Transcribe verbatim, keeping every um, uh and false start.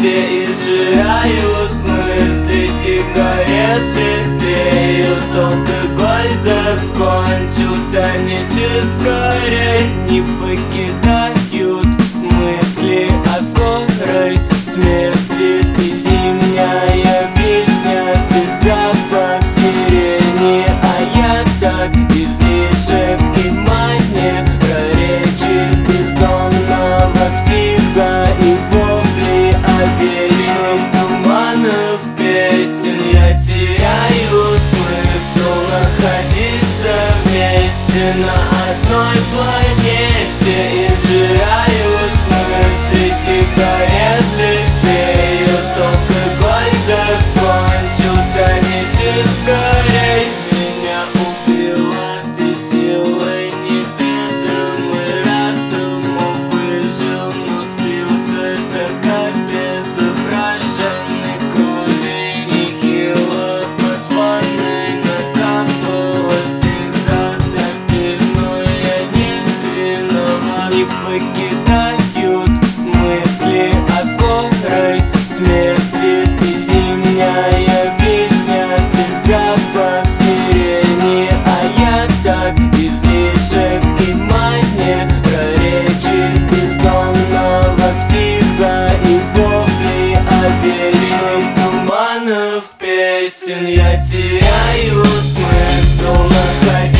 планете изжирают мысли, сигареты тлеют, алкоголь закончился. Неси скорей, не покидают мысли о скорой смерти. Ты зимняя весня, ты запах сирени, а я так излишек и манера речи бездомного психа и вопли о вечном туманов песен. Я теряю смысл находиться вместе на одной планете. Изжирают мысли, сигареты тлеют, алкоголь закончился. Неси скорей, меня убила ты силой неведомой. Разум выжил, но спился так обезображенный. Крови нехило под ванной накапалось, их затопив, но я не виноват. Не покидают мысли о скорой смерти. Ты зимняя весня, ты запах сирени, а я так излишек и манера речи бездомного психа и вопли о вечном туманов песен. Я теряю смысл находиться